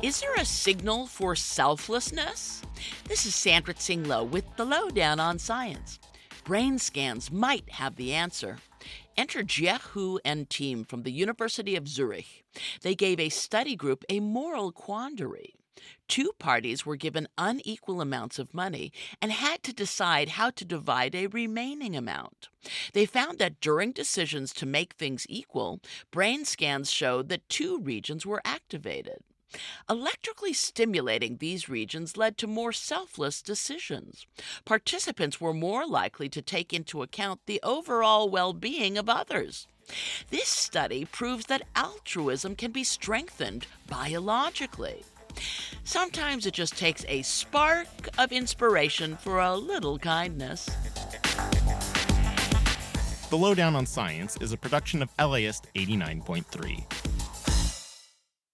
Is there a signal for selflessness? This is Sandra Tsing-Loh with the Lowdown on Science. Brain scans might have the answer. Enter Jie Hu and team from the University of Zurich. They gave a study group a moral quandary. Two parties were given unequal amounts of money and had to decide how to divide a remaining amount. They found that during decisions to make things equal, brain scans showed that two regions were activated. Electrically stimulating these regions led to more selfless decisions. Participants were more likely to take into account the overall well-being of others. This study proves that altruism can be strengthened biologically. Sometimes it just takes a spark of inspiration for a little kindness. The Lowdown on Science is a production of LAist 89.3.